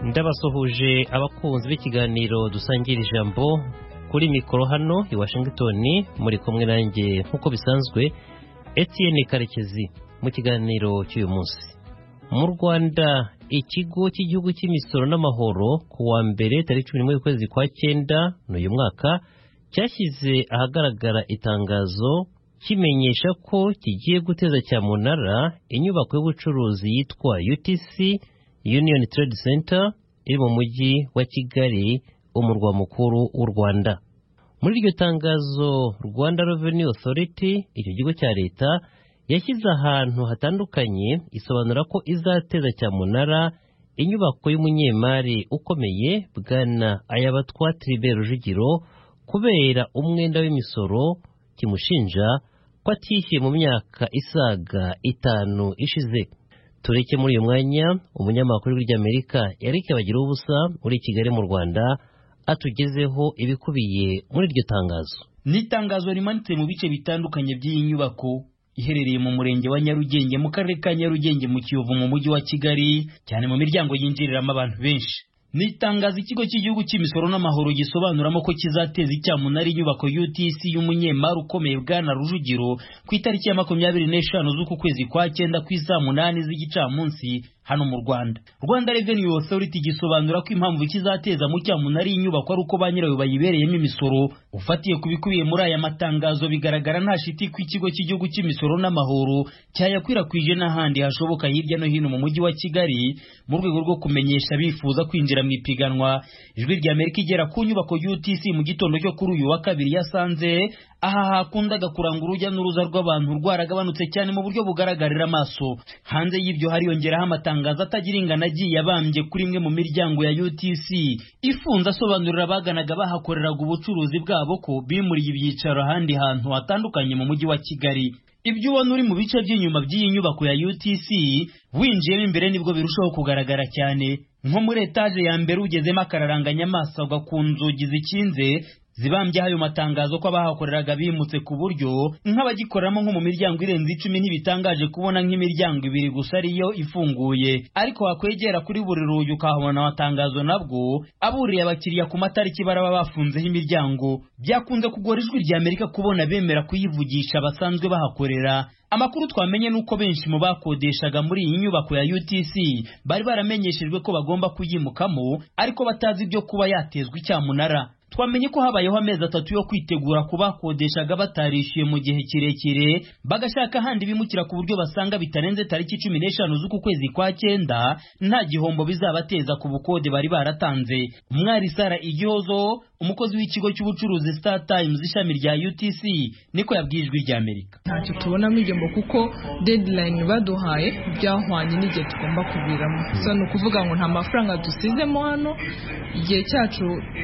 ndabasuhuje abakunzi b'ikiganiro dusangira ijambo kuri mikoro hano i Washington, muri kumwe nanjye nk'uko bisanzwe Etienne Karekezi mu kiganiro cy'uyu munsi. Mu Rwanda, ikigo cy'igihugu cy'imisoro n'amahoro ku wa mbere tariki 11 y'ukwezi kwa 9 n'uyu mwaka cyashyize ahagaragara itangazo kimenyesha ko kigiye guteza cyamunara inyubako y'ubucuruzi yitwa UTC Union Trade Center iri mu mujyi wa Kigali, umurwa mukuru w'u Rwanda. Muri iryo tangazo, Rwanda Revenue Authority, icyo kigo cya leta, yashyize ahantu hatandukanye isobanura ko izateza cyamunara inyubako y'umunyemari ukomeye Bwana Ayabatwa Tribert Rujugiro kubera umwenda w'imisoro kimushinja ko atishyuye mu myaka isaga 5 ishize. Tureke muri uyu mwanya umunyamakuru w'Amerika Eric Bagiruwubusa uri Kigali mu Rwanda atugezeho ibikubiye muri iryo tangazo. Ni tangazo rimanitse mu bice bitandukanye by'iyi nyubako iherereye mu murenge wa Nyarugenge mu karere ka Nyarugenge mu Kiyovu mu mujyi wa Kigali, cyane mu miryango yinjiriramo abantu benshi. Ni itangazo ikigo cy'igihugu cy'imisoro n'amahoro gisobanuramo ko kizateza icyamunara inyubako UTC y'umunyemari ukomeye Bwana Rujugiro ku itariki ya 25 z'uku kwezi kwa 9 ku isaa 8 z'igicamunsi hano mu Rwanda. Rwanda Revenue Authority gisobanura ko impamvu kizateza mu cyamunara inyubako ari uko ba nyirayo bayibereyemo imisoro. Ufatiye kubikubiye muri aya matangazo, bigaragara nta shiti ku ikigo cy'igihugu cy'imisoro n'amahoro cyayakwirakwije n'ahandi hashoboka hirya no hino mu mujyi wa Kigali mu rwego rwo kumenyesha bifuza kwinjira mu ipiganwa. Ijwi rya Amerika igera ku nyubako UTC mu gitondo cyo kuri uyu wa kabiri yasanze aha hakundaga kuranga urujya n'uruza rw'abantu rwaragabanutse cyane mu buryo bugaragarira amaso. Hanze y'ibyo hariyongeraho amatangazo atagira ingano agiye abambye kuri imwe mu miryango ya UTC ifunze asobanurira abaganaga bahakoreraga ubucuruzi bwabo ko bimuriye ibyicaro ahandi hantu hatandukanye mu mujyi wa Kigali. Ibyo ubona uri mu bice by'inyuma by'iyi nyubako ya UTC winjiyemo imbere nibwo birushaho kugaragara cyane. Nko muri etaje ya mbere ugezemo akararanganya amaso ku nzugi zikinze zibambye ayo matangazo ko abahakoreraga bimutse ku buryo nk'abagikoramo nko mu miryango irenze 10 ntibitangaje kubona nk'imiryango 2 gusa ariyo ifunguye, ariko wakwegera kuri buri rugi ukahabona amatangazo nabwo aburiye abakiriya ku matariki baraba bafunzeho imiryango. Byakunze kugora Ijwi rya Amerika kubona bemera kuyivugisha basanzwe bahakorera. Amakuru twamenye nuko benshi mu bakodeshaga muri iyi nyubako ya UTC bari baramenyeshejwe ko bagomba kuyimukamo, ariko batazi ibyo kuba yatezwa icyamunara. Twamenye ko habayeho amezi 3 yo kwitegura kubakodeshaga batarishyuye mu gihe kirekire, bagashaka handi bimukira ku buryo basanga bitarenze tariki 15 z'uku kwezi kwa 9 nta gihombo bizabateza ku bukode bari baratanze. Umwari Sara Igihozo, umukozi w'ikigo cy'ubucuruzi Star Times ishami rya UTC, niko yabwiye Ijwi rya Amerika. Ntacyo tubonamo igihombo kuko deadline baduhaye byahwanye n'igihe tugomba kuviramo. So ni ukuvuga ngo nta mafaranga dusizemo hano, igihe cyacu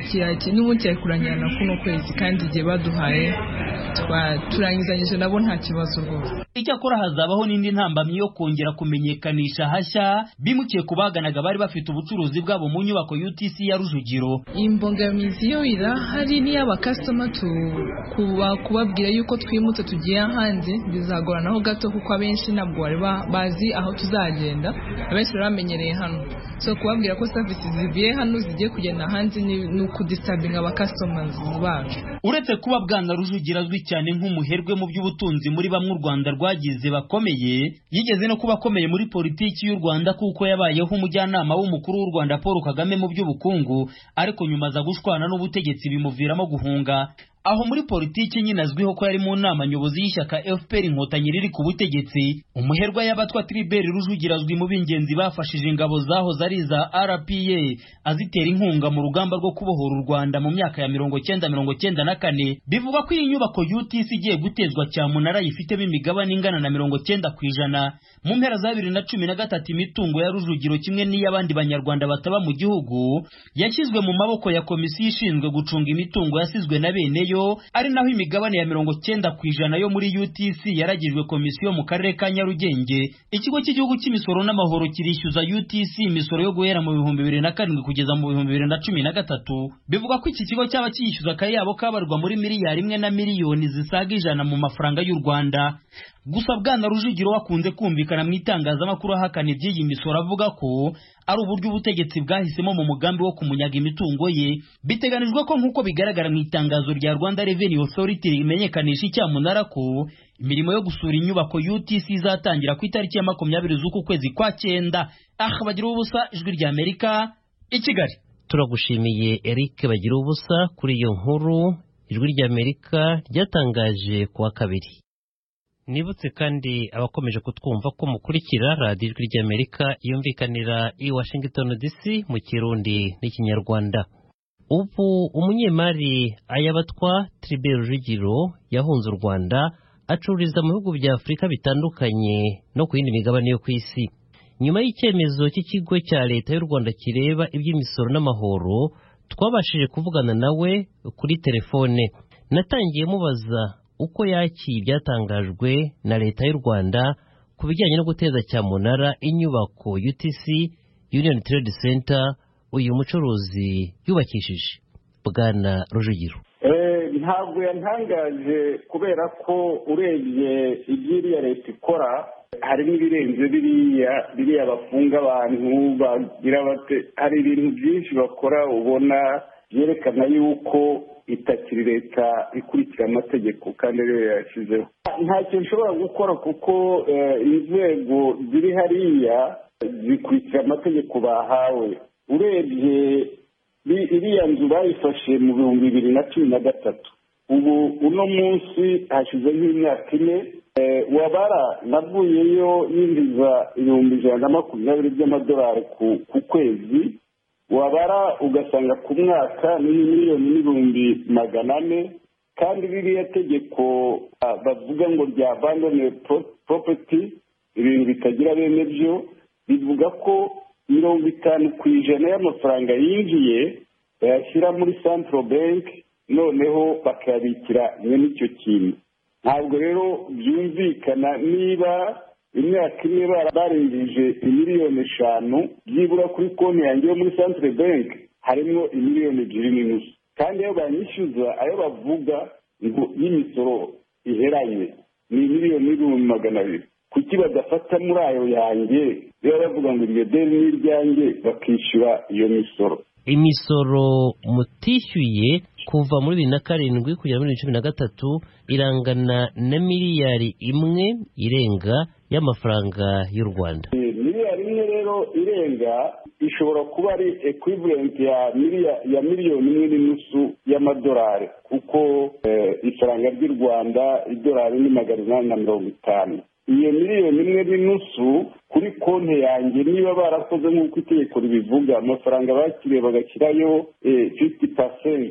kiraki kurangirana na kuno kwezi, kandi igihe baduhaye turangizanyije nabo nta kibazo rwose. Icyakora hazabaho n'indi ntambamyi yo kongera kumenyekanisha hashya bimukiye kubaganaga bari bafite ubucuruzi bwabo mu nyubako UTC ya Rujugiro. Imbogamizi yo irahari ni y'abakastoma kubabwira yuko twimutse tugiye ahandi bizagoranaho gato kuko abenshi ntabwo bari bazi aho tuzagenda, abenshi baramenyereye hano. So kubabwira ko services ziviye hano zigiye kugenda ahandi ni ukudisabinga abakastomers bacu. Uretse kuba Bwana Rujugiro azwi cyane nk'umuherwe mu by'ubutunzi muri bamwe u Rwanda rwagize bakomeye, yigeze no kuba akomeye muri politiki y'u Rwanda kuko yabayeho umujyanama w'umukuru w'u Rwanda Paul Kagame mu by'ubukungu, ariko nyuma aza gushwana n'ubutegetsi bimuviramo guhunga. Aho muri politiki nyine azwiho ko yari mu nama nyobozi y'ishyaka FPR Inkotanyi riri ku butegetsi. Umuherwa y'abatwa Tribert Rujugiro azwi mu b'ingenzi bafashije ingabo zaho zari za RPA azitera inkunga mu rugamba rwo kubohora u Rwanda mu myaka ya 1994. Bivuga ko iyi nyubako UTC igiye gutezwa cyamunara yifitemo imigabane ingana na 90%. Mu mpera za 2013 imitungo ya Rujugiro kimwe n'iy'abandi banyarwanda bataba mu gihugu yashyizwe mu maboko ya komisiyo ishinzwe gucunga imitungo yasizwe na beneyo, ari naho imigabane ya 90% yo muri UTC yaragijwe komisiyo mu karere ka Nyarugenge. Ikigo cy'igihugu cy'imisoro n'amahoro kirishyuza UTC imisoro yo guhera mu 2007 kugeza mu 2013. Bivuga ko iki kigo cyaba cyishyuza akayabo kabarwa muri miliyari 1 na miliyoni zisaga 100 mu mafaranga y'u Rwanda. Gusa Bwana Rujugiro wakunze kumvikana mu itangazamakuru ahakana iby'iyi misoro, avuga ko ari uburyo ubutegetsi bwahisemo mu mugambi wo kumunyaga imitungo ye. Biteganijwe ko nk'uko bigaragara mu itangazo rya Rwanda Revenue Authority rimenyekanisha icyamunara ko imirimo yo gusura inyubako UTC izatangira ku itariki ya 20 z'uku kwezi kwa 9. Bagira ubusa, Ijwi rya Amerika, i Kigali. Turagushimiye Eric Bagira ubusa kuri iyo nkuru Ijwi rya Amerika ryatangaje kuwa kabiri. Nibutse kandi abakomeje kutwumva ko mukurikira radiyo Ijwi rya Amerika yumvikanira i Washington DC mu Kirundi n'Ikinyarwanda. Ubu umunyemari Ayabatwa Tribert Rujugiro yahunze u Rwanda acururiza mu bihugu bya Afurika bitandukanye no ku yindi migabane yo ku isi. Nyuma y'icyemezo cy'ikigo cya leta y'u Rwanda kireba iby'imisoro n'amahoro, twabashije kuvugana nawe kuri telefone. Natangiye mubaza uko yakiye ibyatangajwe na leta y'u Rwanda ku bijyanye no guteza cyamunara inyubako UTC Union Trade Center uyu mucuruzi yubakishije. Bwana Rujugiro: ntabwo yantangaje kubera ko urebye iby'iriya leta ikora hari n'ibirenze biriya bafunga abantu bagira bate, hari ibintu byinshi bakora ubona byerekana yuko itakiri leta ikurikira amategeko kandi rero yashyizeho. Ntacyo nshobora gukora kuko inzego ziri hariya zikurikira amategeko bahawe. Urebye iriya nzu bayifashe mu 2013, ubu uno munsi hashize nk'imyaka 4. Wabara navuyeyo yinjiza $120 by'amadolari ku kwezi, wabara ugasanga ku mwaka ni $1,400,000. kandi ririya tegeko bavuga ngo rya abandoned property, ibintu bitagira bene byo, bivuga ko 50% y'amafaranga yinjiye bayashyira muri Central Bank, noneho bakayabikira n'icyo kintu. Ntabwo rero byumvikana niba imyaka 1 barengeje $5,000,000 byibura kuri konti yanjye yo muri Central Bank harimo $1,250,000, kandi ayo banyishyuza ayo bavuga ngo y'imisoro iheranye ni $1,200,000. Kuki badafata muri ayo yanjye rero bavuga ngo iryo deni ni iryanjye bakishyura iyo misoro? Imisoro mutishyuye kuva muri 2007 kugera muri 2013 irangana na $1 irenga y'amafaranga y'u Rwanda. $1 rero irenga ishobora kuba ari equivalent ya $1,500,000 y'amadolari, kuko ifaranga ry'u Rwanda idolari ni $850. Iyo $1,500,000 kuri konti yanjye, niba barakoze nk'uko itegeko ribivuga, amafaranga bakiriye bagashyirayo 50%,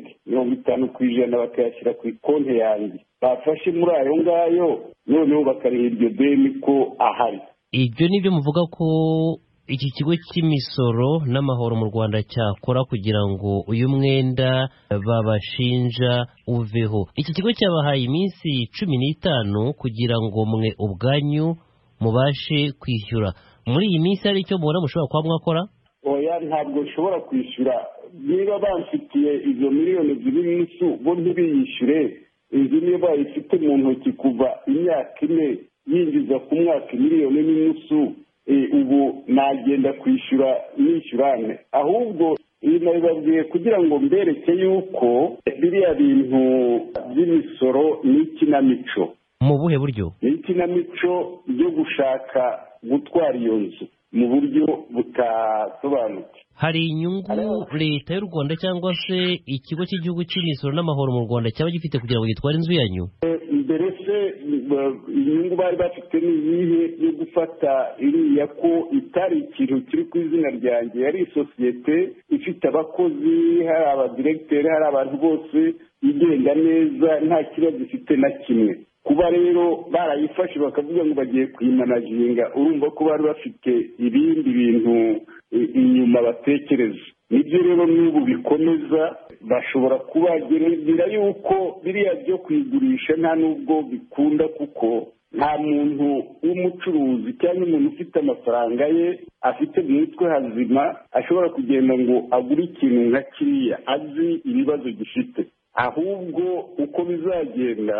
50% bakayashyira ku konti yanjye, bafashe muri ayo ngayo, noneho bakareba iryo deni ko ahari. Ibyo nibyo muvuga ko iki kigo cy'imisoro n'amahoro mu Rwanda cyakora kugira ngo uyu mwenda babashinja uveho. Iki kigo cyabahaye iminsi 15 kugira ngo mwe ubwanyu mubashe kwishyura. Muri iyi minsi hari icyo mubona mushobora kuba mwakora? Oya, ntabwo nshobora kwishyura. Niba bamfitiye izo $1,250,000 bo ntibiyishyure. Inzu niyo bayifite mu ntoki kuva imyaka 4 yinjiza ku mwaka $1,500,000, ubu nagenda kwishyura nishyurane. Ahubwo nabibabwiye kugira ngo mbereke yuko biriya bintu by'imisoro ni ikinamico. Mu buhe buryo? Ni ikinamico byo gushaka gutwara iyo nzu mu buryo butasobanutse. Hari inyungu leta y'u Rwanda cyangwa se ikigo cy'igihugu cy'imisoro n'amahoro mu Rwanda cyaba gifite kugira ngo gitware inzu yanyu? Mbere se inyungu bari bafite ni iyihe yo gufata iriya ko itari ikintu kiri ku izina ryanjye, yari isosiyete ifite abakozi, hari abadiregiteri, hari abantu bose, igenda neza nta kibazo ifite na kimwe. Kuba rero barayifashe bakavuga ngo bagiye kuyimanaginga, urumva ko bari bafite ibindi bintu inyuma batekereza. Nibyo rero n'ubu bikomeza, bashobora kubagerera yuko biriya byo kwigurisha nta nubwo bikunda, kuko nta muntu w'umucuruzi cyangwa umuntu ufite amafaranga ye afite mu mutwe hazima ashobora kugenda ngo agure ikintu nka kiriya azi ibibazo gifite. Ahubwo uko bizagenda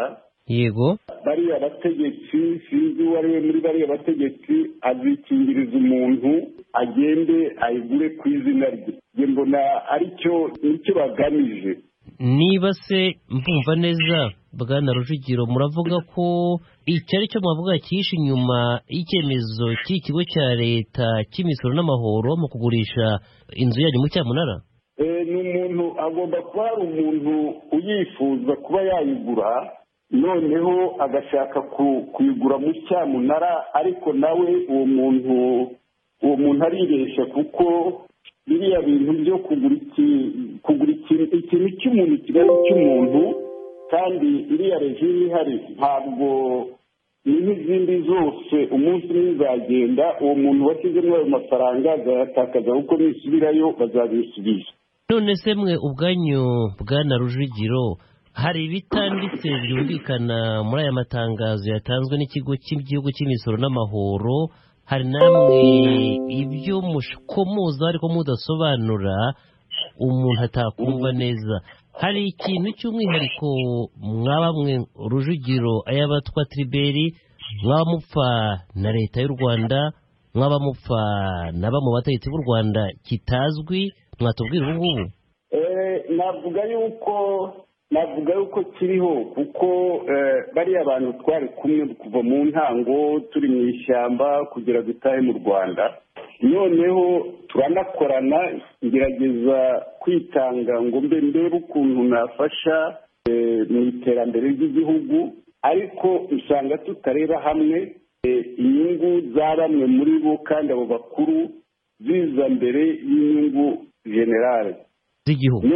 yego bariya bategetsi sinzi uwo ari we muri bariya bategetsi azikingiriza umuntu agende ayigure ku izina rye njye mbona aricyo nicyo bagamije. niba se mbumva neza bwana Rujugiro muravuga ko icyo ari cyo mwavuga cyihishe inyuma y'icyemezo cy'ikigo cya leta cy'imisoro n'amahoro mu kugurisha inzu yanyu mu cyamunara? ni umuntu agomba kuba hari umuntu uyifuza kuba yayigura noneho agashaka kuyigura mu cyamunara ariko nawe uwo muntu aribeshya kuko biriya bintu byo kugura ikintu cy'umuntu kiba ari icy'umuntu kandi iriya regime ihari ntabwo ni nk'izindi zose umunsi umwe izagenda uwo muntu washyizemo ayo mafaranga azayatakaza kuko nisubirayo bazabisubiza. none se mwe ubwanyu bwana Rujugiro hari ibitanditse byumvikana muri aya matangazo yatanzwe n'ikigo cy'igihugu cy'imisoro n'amahoro? hari namwe ibyo mukomoza ariko mudasobanura umuntu atakumva neza? hari ikintu cy'umwihariko mwaba mwe Rujugiro ay'abatwa Tribert mwaba mupfa na leta y'u Rwanda mwaba mupfa na bamwe mu bategetsi b'u Rwanda kitazwi mwatubwira ubu ngubu? navuga yuko kiriho kuko bariya abantu twari kumwe kuva mu ntango turi mu ishyamba kugira dutahe mu Rwanda noneho turanakorana ngerageza kwitanga ngo ndebe ukuntu nafasha mu iterambere ry'igihugu ariko usanga tutareba hamwe inyungu za bamwe muri bo kandi abo bakuru ziza mbere y'inyungu generale z'igihugu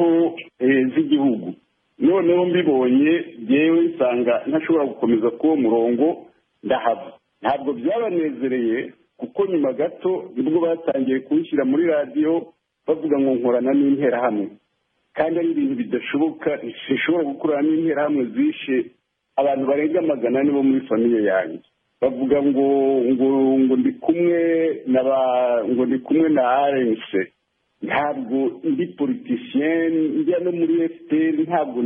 noneho mbibonye yewe nsanga ntashobora gukomeza kuwo murongo ndahava. ntabwo byabanezereye kuko nyuma gato nibwo batangiye kuwushyira muri radiyo bavuga ngo nkorana n'interahamwe kandi ari ibintu bidashoboka. ntishobora gukorana n'interahamwe zishe abantu barenga 100 bo muri famiye yanjye. bavuga ngo ndi kumwe na RNC. ntabwo ndi politicien njya no muri FPR ntabwo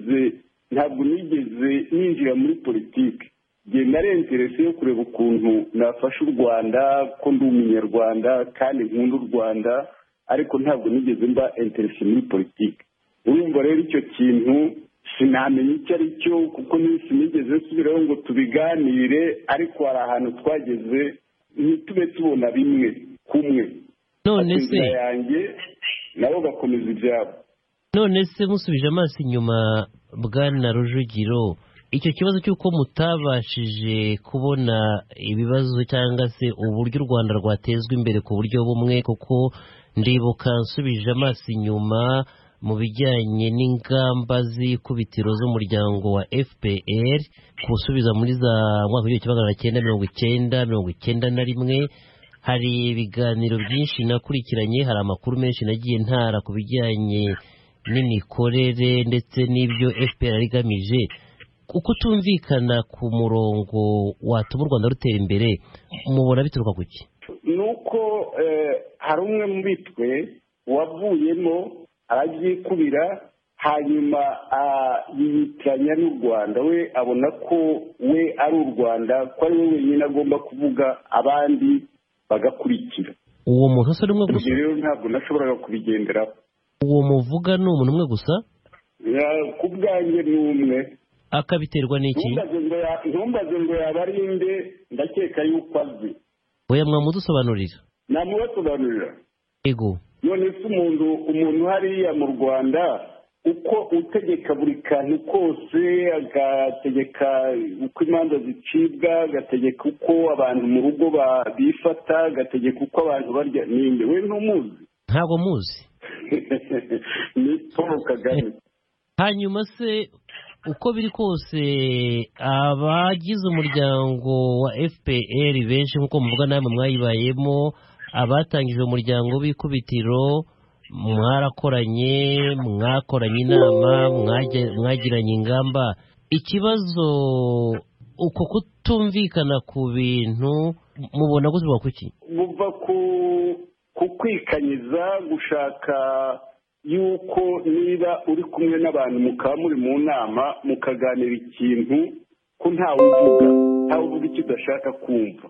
nigeze ninjira muri politiki. njye nari interese yo kureba ukuntu nafasha u Rwanda ko ndi umunyarwanda kandi nkunda u Rwanda ariko ntabwo nigeze mba interese muri politiki. urumva rero icyo kintu sinamenye icyo ari cyo kuko sinigeze nsubiraho ngo tubiganire ariko hari ahantu twageze ntitube tubona bimwe kumwe. none se yanjye nabo bakomeza ibyabo. none se musubije amaso inyuma bwana Rujugiro icyo kibazo cy'uko mutabashije kubona ibibazo cyangwa se uburyo u Rwanda rwatezwa imbere ku buryo bumwe kuko ndibuka nsubije amaso inyuma mu bijyanye n'ingamba z'ikubitiro z'umuryango wa FPR kusubiza muri za mwaka w'igihumbi kimwe 1991 hari ibiganiro byinshi nakurikiranye hari amakuru menshi nagiye ntara ku bijyanye n'imikorere ndetse n'ibyo FPR rigamije. uko tumvikana ku murongo watuma u Rwanda rutera imbere mubona bituruka kuki? nuko hari umwe mu bitwe wavuyemo arabyikubira hanyuma yiyitiranya n'u Rwanda. we abona ko we ari u Rwanda ko ari we wenyine agomba kuvuga abandi bagakurikira. uwo muntu se umwe gusa? rero ntabwo nashoboraga kubigenderaho. uwo muvuga ni umuntu umwe gusa? ku bwanjye ni umwe. akabiterwa n'iki? ntumbaze ngo yabarinde ndakeka yuko azi. oya mwamudusobanurira. namubasobanurira. yego. none se umuntu hariya mu Rwanda uko utegeka buri kantu kose agategeka uko imanza zicibwa agategeka uko abantu mu rugo bifata agategeka uko abantu barya ninde? we ntumuzi? ntabwo muzi. ni Paul Kagame. hanyuma se uko biri kose abagize umuryango wa FPR benshi nk'uko muvuga namwe mwayibayemo abatangije umuryango w'ikubitiro mwarakoranye mwakoranye inama mwagiranye ingamba. ikibazo uko kutumvikana ku bintu mubona guturuka kuki? buva ku kwikanyiza gushaka yuko niba uri kumwe n'abantu mukaba muri mu nama mukaganira ikintu ko ntawe uvuga icyo udashaka kumva,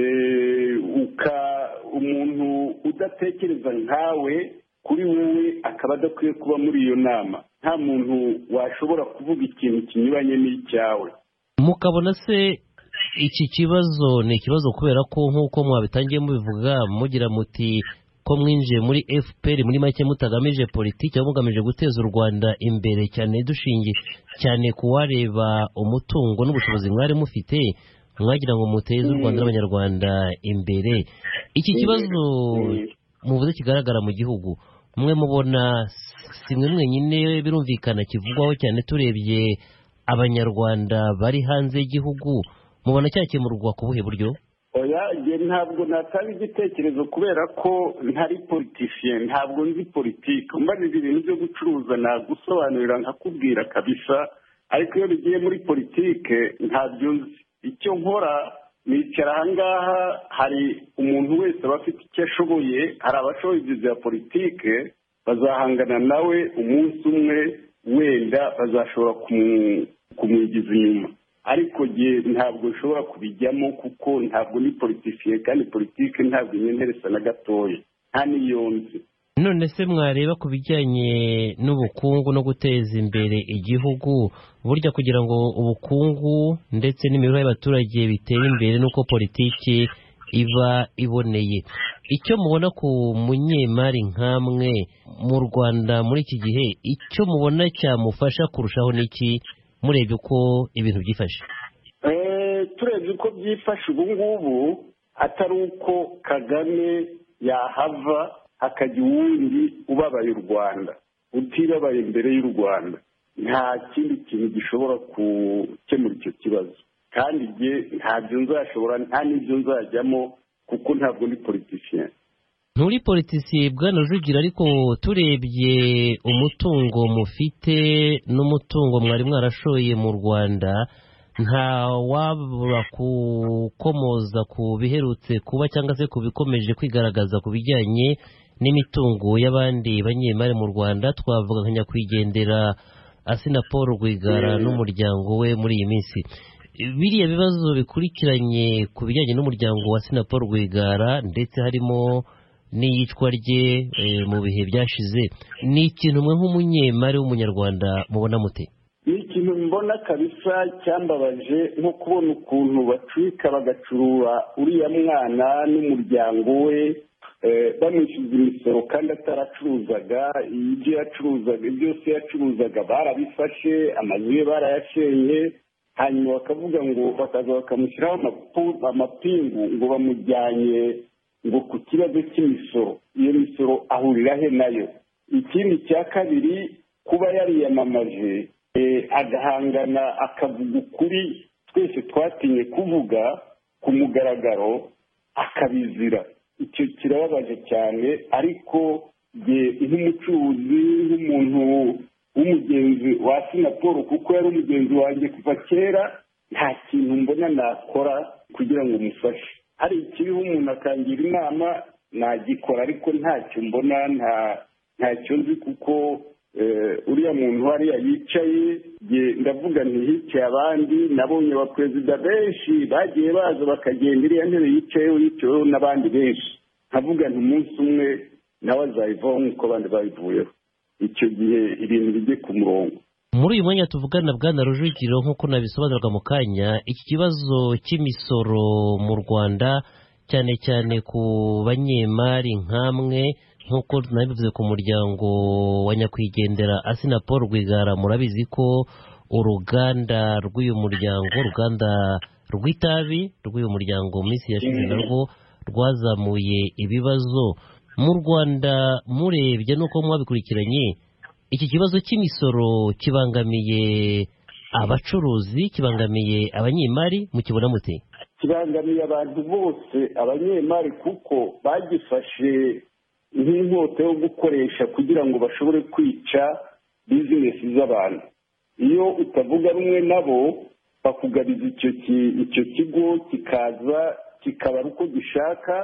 umuntu udatekereza nkawe kuri wowe akaba adakwiye kuba muri iyo nama. Nta muntu washobora kuvuga ikintu kinyuranye n'icyawe. Mukabona se iki kibazo ni ikibazo kubera ko nk'uko mwabitangiye mubivuga mugira muti ko mwinjiye muri FPR muri make mutagamije politiki ahubwo mugamije guteza u Rwanda imbere, cyane dushingiye cyane kuwareba umutungo n'ubushobozi mwari mufite, mwagira ngo muteze u Rwanda n'abanyarwanda imbere. Iki kibazo muvuze kigaragara mu gihugu, mwe mubona simwe mwenyine birumvikana kivugwaho cyane, turebye abanyarwanda bari hanze y'igihugu, mubona cyakemurwa ku buhe buryo? Oya, ntabwo natanga igitekerezo kubera ko ntari politician, ntabwo nzi politiki. Mbanira ibintu byo gucuruza nagusobanurira nkakubwira kabisa, ariko iyo bigiye muri politiki ntabyo nzi. Icyo nkora nicara ahangaha, hari umuntu wese aba afite icyo ashoboye, hari abashoboye ibyo bya politiki bazahangana nawe umunsi umwe, wenda bazashobora kumwigiza inyuma, ariko ntabwo nshobora kubijyamo kuko ntabwo ni politiciye, kandi politiki ntabwo inyenderesa na gatoya, nta n'iyo nzi. None se mwareba ku bijyanye n'ubukungu no guteza imbere igihugu, burya kugira ngo ubukungu ndetse n'imibereho y'abaturage bitere imbere nuko politiki iba iboneye. Icyo mubona ku munyemari nkamwe mu Rwanda muri iki gihe, icyo mubona cyamufasha kurushaho n'iki, murebye uko ibintu byifashe? Turebye uko byifashe ubu ngubu, atari uko Kagame yahava hakajya uwundi ubabaye u Rwanda, utibabaye imbere y'u Rwanda, nta kindi kintu gishobora gukemura icyo kibazo. Kandi ntabyo nzashobora, nta n'ibyo nzajyamo kuko ntabwo ndi politician. Nturi politiciye Bwana Rujugira, ariko turebye umutungo mufite n'umutungo mwari mwarashoye mu Rwanda, nta wabura gukomoza ku biherutse kuba cyangwa se ku bikomeje kwigaragaza ku bijyanye n'imitungo y'abandi banyemari mu Rwanda. Twavuga nka nyakwigendera Asina Paul Rwigara n'umuryango we muri iyi minsi. Biriya bibazo bikurikiranye ku bijyanye n'umuryango wa Asina Paul Rwigara, ndetse harimo n'iyicwa rye mu bihe byashize, ni ikintu mwe nk'umunyemari w'umunyarwanda mubona mute? Ni ikintu mbona kabisa cyambabaje, nko kubona ukuntu bacika bagacurura uriya mwana n'umuryango we, bamwishyuza imisoro kandi ataracuruzaga. Ibyo yacuruzaga byose yacuruzaga barabifashe, amazu ye barayashenye, hanyuma bakavuga ngo bakaza bakamushyiraho amapingu ngo bamujyanye ngo ku kibazo cy'imisoro. Iyo misoro ahurira he nayo? Ikindi cya kabiri, kuba yariyamamaje agahangana akavuga ukuri twese twatinye kuvuga ku mugaragaro akabizira, icyo kirababaje cyane. Ariko nk'umucuruzi, nk'umuntu w'umugenzi wa Asina Paul, kuko yari umugenzi wanjye kuva kera, nta kintu mbona nakora kugira ngo mufashe. Hari ikiriho umuntu akangira inama nagikora, ariko ntacyo mbona, ntacyo nzi, kuko uriya muntu hariya yicaye, ndavuga ntihicaye abandi. Nabonye abaperezida benshi bagiye baza bakagenda, iriya ntebe yicayeho n'abandi benshi, nkavuga nti umunsi umwe nawe azayivaho nk'uko abandi bayivuyeho. Icyo gihe ibintu bijye ku murongo. Muri uyu mwanya tuvugana Bwana Rujugiro, nk'uko nabisobanuraga mu kanya, iki kibazo cy'imisoro mu Rwanda, cyane cyane ku banyemari nkamwe, nk'uko nabivuze ku muryango wa nyakwigendera Asina Paul Rwigara, murabizi ko uruganda rw'uyu muryango, uruganda rw'itabi rw'uyu muryango mu minsi yashize narwo rwazamuye ibibazo mu Rwanda. Murebye nuko mwabikurikiranye, iki kibazo cy'imisoro kibangamiye abacuruzi, kibangamiye abanyemari, mukibona mute? Kibangamiye abantu bose, abanyemari, kuko bagifashe nk'inkota yo gukoresha kugira ngo bashobore kwica bizinesi z'abantu. Iyo utavuga rumwe nabo, bakugabiza icyo kigo kikaza kikaba uko gishaka,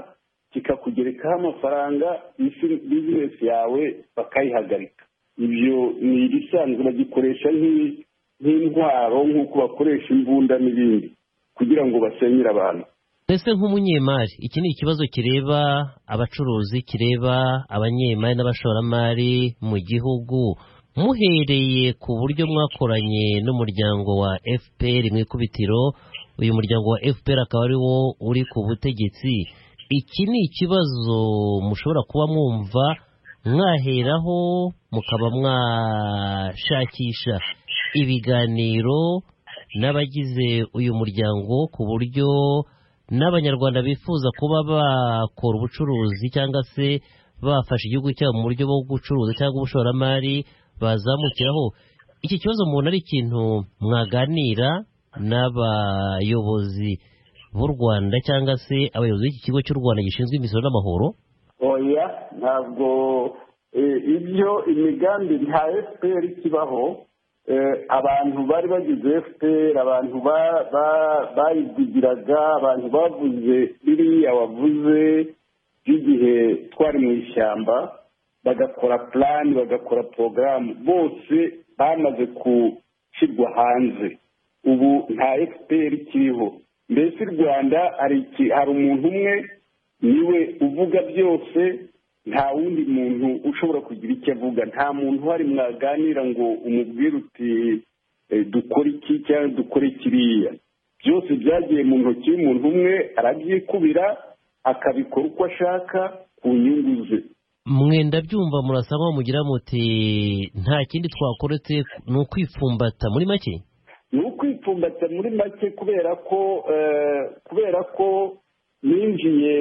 kikakugerekaho amafaranga, bizinesi yawe bakayihagarika. Ibyo ni ibisanzwe, bagikoresha nk'intwaro nk'uko bakoresha imbunda n'ibindi kugira ngo basenyere abantu. Mbese nk'umunyemari, iki ni ikibazo kireba abacuruzi, kireba abanyemari n'abashoramari mu gihugu. Muhereye ku buryo mwakoranye n'umuryango wa FPR mu ikubitiro, uyu muryango wa FPR akaba ari wo uri ku butegetsi, iki ni ikibazo mushobora kuba mwumva mwaheraho mukaba mwashakisha ibiganiro n'abagize uyu muryango ku buryo n'abanyarwanda bifuza kuba bakora ubucuruzi cyangwa se bafasha igihugu cyabo mu buryo bwo gucuruza cyangwa ubushoramari bazamukiraho. Iki kibazo mubona ari ikintu mwaganira n'abayobozi b'u Rwanda cyangwa se abayobozi b'iki kigo cy'u Rwanda gishinzwe imisoro n'amahoro? Oya, ntabwo ibyo imigambi nta FPR ikibaho. Abantu bari bagize FPR, abantu bayivugiraga, abantu bavuze biriya wavuze by'igihe twari mu ishyamba, bagakora plan, bagakora porogaramu, bose bamaze gushyirwa hanze. Ubu nta FPR ikiriho. Mbese u Rwanda hari umuntu umwe niwe uvuga byose, nta wundi muntu ushobora kugira icyo avuga. Nta muntu uhari mwaganira ngo umubwire uti dukore iki cyangwa dukore kiriya. Byose byagiye mu ntoki y'umuntu umwe, arabyikubira akabikora uko ashaka ku nyungu ze. Mwenda byumva murasa nkaho mugira muti nta kindi twakoretse ni ukwipfumbata muri make? Ni ukwipfumbata muri make kubera ko ninjiye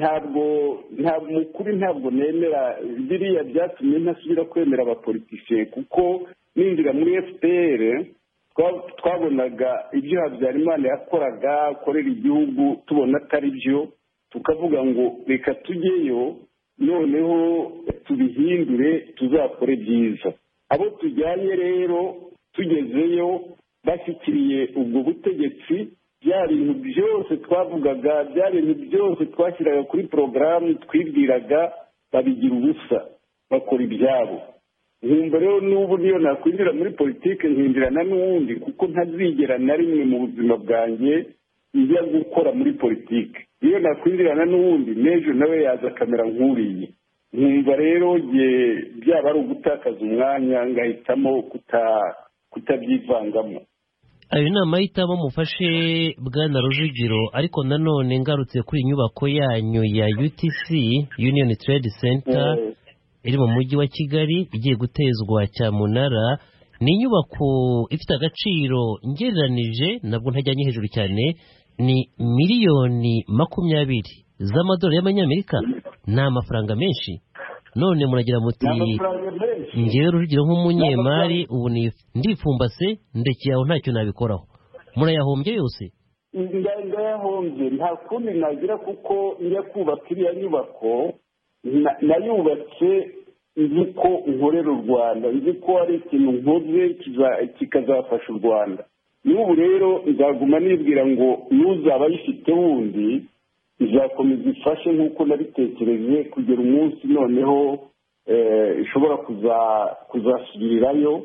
ntabwo nemera biriya byatumye ntasubira kwemera abapolitisiye, kuko ninjira muri FPR twabonaga ibyo Habyarimana yakoraga akorera igihugu tubona atari byo, tukavuga ngo reka tujyeyo noneho tubihindure tuzakore byiza. Abo tujyanye rero tugezeyo bashyikiriye ubwo butegetsi, bya bintu byose twavugaga, bya bintu byose twashyiraga kuri porogaramu twibwiraga, babigira ubusa, bakora ibyabo. Nkumva rero n'ubu niyo nakwinjira muri politiki nkinjirana n'uwundi, kuko ntazigera na rimwe mu buzima bwanjye njya gukora muri politiki. Iyo nakwinjirana n'uwundi n'ejo nawe yaza akamera nk'uriye. Nkumva rero byaba ari ugutakaza umwanya, ngahitamo kutabyivangamo. Ayo ni amahitamo mufashe Bwana Rujugiro, ariko nanone ngarutse kuri inyubako yanyu ya UTC, Union Trade Center, iri mu mujyi wa Kigali, igiye gutezwa cyamunara. Ni inyubako ifite agaciro ngereranije, nabwo ntajyanye hejuru cyane, ni miliyoni 20 z'amadolari y'amanyamerika. Ni amafaranga menshi. None muragira muti ngewe Rujugiro nk'umunyemari ubu ndipfumbase ndekeye aho ntacyo nabikoraho. Murayahombye yose? Ndayahombye, nta kundi nagira, kuko njya kubaka iriya nyubako nayubatse nzi ko nkorera u Rwanda, nzi ko ari ikintu nkoze kikazafasha u Rwanda. N'ubu rero nzaguma nibwira ngo n'uzaba ayifite wundi izakomeza ifashe nk'uko nabitekereje, kugera umunsi noneho ishobora kuzasubirirayo,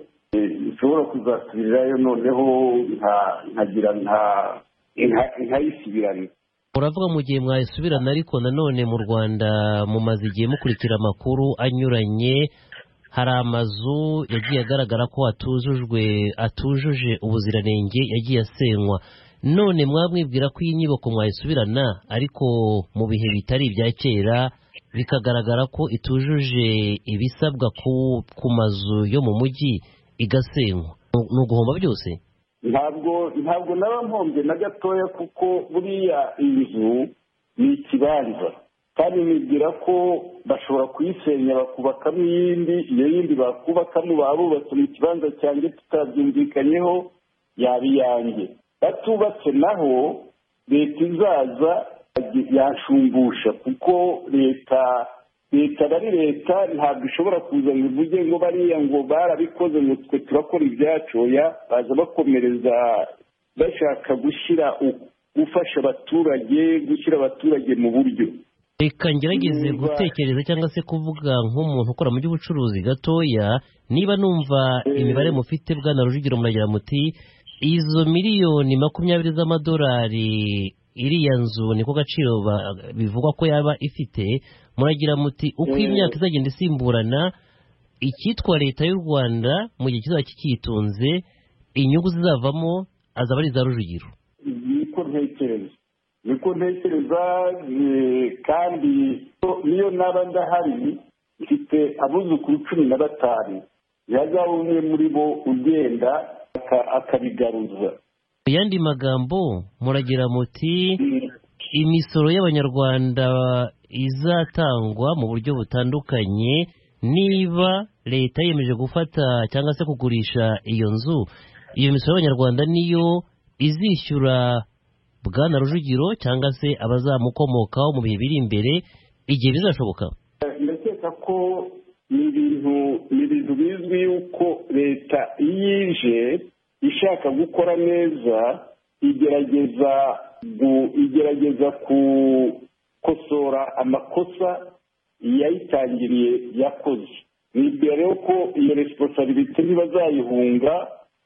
noneho nkayisubirana. Uravuga mu gihe mwayisubirana, ariko nanone mu Rwanda mumaze igihe mukurikira amakuru anyuranye, hari amazu yagiye agaragara ko atujuje ubuziranenge, yagiye asenywa. None mwamwibwira ko iyi nyubako mwayisubirana, ariko mu bihe bitari ibya kera bikagaragara ko itujuje ibisabwa ku mazu yo mu mujyi igasenywa, ni uguhomba byose? Ntabwo naba mpombye na gatoya, kuko buriya inzu ni ikibanza, kandi nibwira ko bashobora kuyisenya bakubakamo iyindi, iyo yindi bakubakamo baba bubatse mu kibanza cyanjye tutabyumvikanyeho, yaba iyanjye. Batubatse naho leta izaza yashumbusha, kuko leta ari leta, ntabwo ishobora kuza ngo ivuge ngo bariya ngo barabikoze ngo twe turakora ibyacu. Oya, baza bakomereza bashaka gufasha abaturage, gushyira abaturage mu buryo. reka ngerageze gutekereza cyangwa se kuvuga nk'umuntu ukora mu by'ubucuruzi gatoya, niba numva imibare mufite bwana Rujugiro, muragira muti izo miliyoni 20 z'amadolari iriya nzu niko gaciro bivugwa ko yaba ifite, muragira muti uko imyaka izagenda isimburana icyitwa leta y'u Rwanda mu gihe kizaba kikitunze inyungu zizavamo azaba ari za Rujugiro. niko ntekereza kandi niyo naba ndahari mfite abuzukuru 15 yazaba umwe muri bo ugenda akabigaruza. Mu yandi magambo muragira muti imisoro y'abanyarwanda izatangwa mu buryo butandukanye niba leta yemeje gufata cyangwa se kugurisha iyo nzu, iyo misoro y'abanyarwanda niyo izishyura bwana Rujugiro cyangwa se abazamukomokaho mu bihe biri imbere igihe bizashoboka. Ndakeka ko ni ibintu bizwi yuko leta iyije ishaka gukora neza igerageza gukosora amakosa yayitangiriye yakoze. Nibwira rero ko iyo resiponsabilite ntibazayihunga,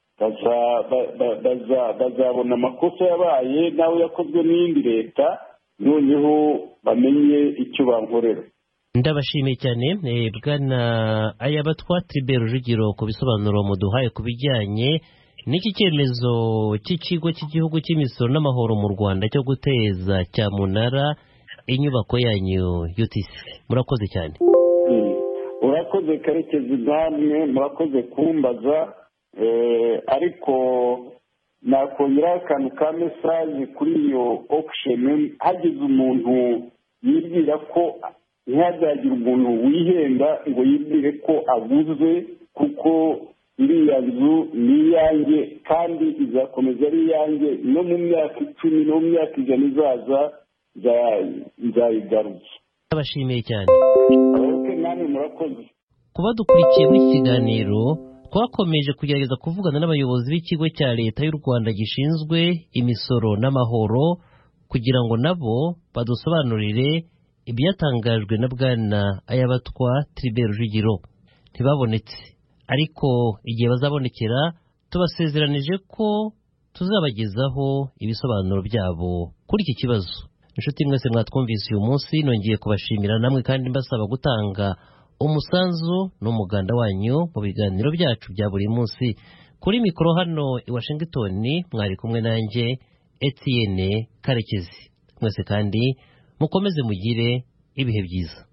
bazabona amakosa yabaye nawe yakozwe n'indi leta, noneho bamenye icyo bankorera. Ndabashimiye cyane bwana Ayabatwa Tribert Rujugiro ku bisobanuro muduhaye ku bijyanye n'iki cyemezo cy'ikigo cy'igihugu cy'imisoro n'amahoro mu Rwanda cyo guteza cyamunara inyubako yanyu UTC. Murakoze cyane. Urakoze Karekezi, namwe murakoze kumbaza, ariko nakongeraho akantu ka mesaje kuri iyo auction. Hagize umuntu yibwira ko ntihazagire umuntu wihenda ngo yibwire ko aguze, kuko iriya nzu ni iyanjye kandi izakomeza ari iyanjye no mu myaka 10 no mu myaka 100 izaza nzayigaruza. Ndabashimiye cyane. Namwe murakoze. Kuba dukurikiye muri iki kiganiro twakomeje kugerageza kuvugana n'abayobozi b'ikigo cya leta y'u Rwanda gishinzwe imisoro n'amahoro kugira ngo nabo badusobanurire ibyatangajwe na bwana Ayabatwa Tribert Rujugiro. Ntibabonetse, ariko igihe bazabonekera tubasezeranije ko tuzabagezaho ibisobanuro byabo kuri iki kibazo. Inshuti mwese mwatwumvise uyu munsi, nongeye kubashimira namwe kandi mbasaba gutanga umusanzu n'umuganda wanyu mu biganiro byacu bya buri munsi. Kuri mikoro hano i Washington mwari kumwe nanjye Etienne Karekezi. Mwese kandi mukomeze mugire ibihe byiza.